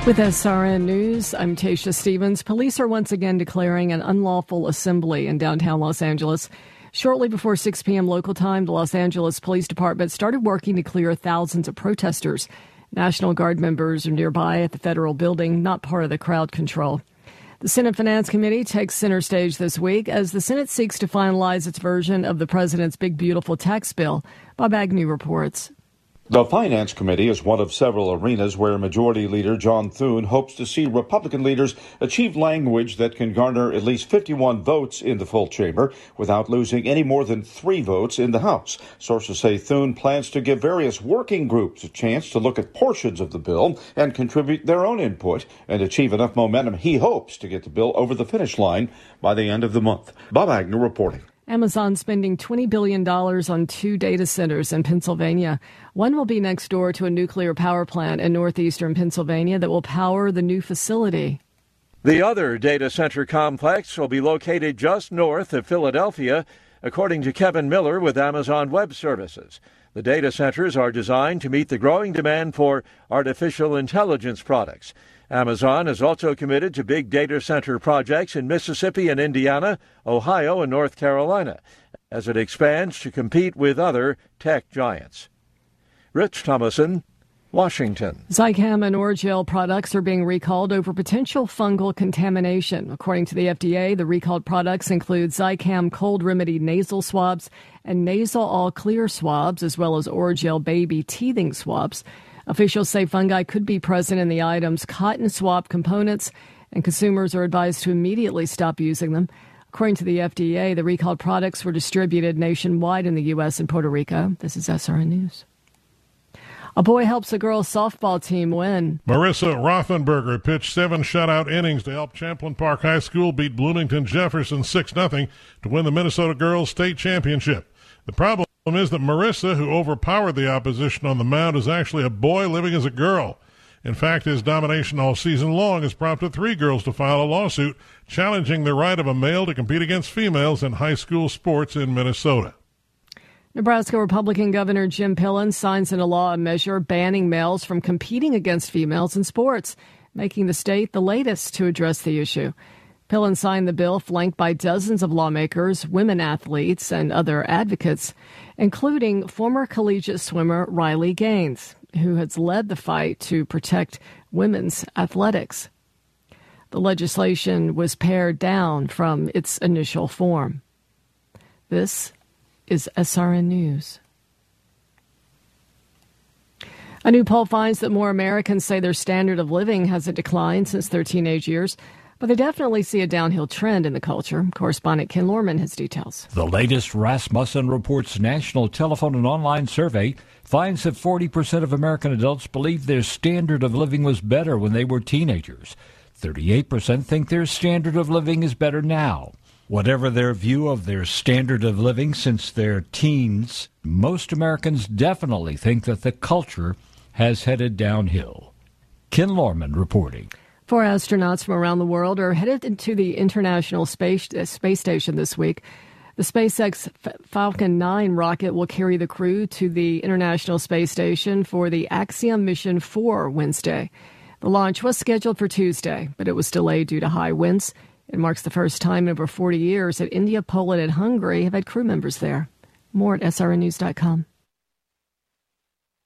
With SRN News, I'm Tasha Stevens. Police are once again declaring an unlawful assembly in downtown Los Angeles. Shortly before 6 p.m. local time, the Los Angeles Police Department started working to clear thousands of protesters. National Guard members are nearby at the federal building, not part of the crowd control. The Senate Finance Committee takes center stage this week as the Senate seeks to finalize its version of the president's Big Beautiful tax bill. Bob Agnew reports. The Finance Committee is one of several arenas where Majority Leader John Thune hopes to see Republican leaders achieve language that can garner at least 51 votes in the full chamber without losing any more than 3 votes in the House. Sources say Thune plans to give various working groups a chance to look at portions of the bill and contribute their own input and achieve enough momentum he hopes to get the bill over the finish line by the end of the month. Bob Agnew reporting. Amazon spending $20 billion on 2 data centers in Pennsylvania. One will be next door to a nuclear power plant in northeastern Pennsylvania that will power the new facility. The other data center complex will be located just north of Philadelphia, according to Kevin Miller with Amazon Web Services. The data centers are designed to meet the growing demand for artificial intelligence products. Amazon is also committed to big data center projects in Mississippi and Indiana, Ohio, and North Carolina, as it expands to compete with other tech giants. Rich Thomason, Washington. Zicam and Oragel products are being recalled over potential fungal contamination. According to the FDA, the recalled products include Zicam Cold Remedy nasal swabs and Nasal All Clear swabs, as well as Oragel Baby teething swabs. Officials say fungi could be present in the item's cotton swab components, and consumers are advised to immediately stop using them. According to the FDA, the recalled products were distributed nationwide in the U.S. and Puerto Rico. This is SRN News. A boy helps a girls' softball team win. Marissa Rothenberger pitched 7 shutout innings to help Champlin Park High School beat Bloomington Jefferson 6-0 to win the Minnesota Girls State Championship. The problem is that Marissa, who overpowered the opposition on the mound, is actually a boy living as a girl. In fact, his domination all season long has prompted 3 girls to file a lawsuit challenging the right of a male to compete against females in high school sports in Minnesota. Nebraska Republican Governor Jim Pillen signs into law a measure banning males from competing against females in sports, making the state the latest to address the issue. Pillen signed the bill flanked by dozens of lawmakers, women athletes, and other advocates, including former collegiate swimmer Riley Gaines, who has led the fight to protect women's athletics. The legislation was pared down from its initial form. This is SRN News. A new poll finds that more Americans say their standard of living hasn't declined since their teenage years, but they definitely see a downhill trend in the culture. Correspondent Ken Lorman has details. The latest Rasmussen Reports national telephone and online survey finds that 40% of American adults believe their standard of living was better when they were teenagers. 38% think their standard of living is better now. Whatever their view of their standard of living since their teens, most Americans definitely think that the culture has headed downhill. Ken Lorman reporting. 4 astronauts from around the world are headed into the International Space Station this week. The SpaceX Falcon 9 rocket will carry the crew to the International Space Station for the Axiom Mission 4 Wednesday. The launch was scheduled for Tuesday, but it was delayed due to high winds. It marks the first time in over 40 years that India, Poland, and Hungary have had crew members there. More at srnnews.com.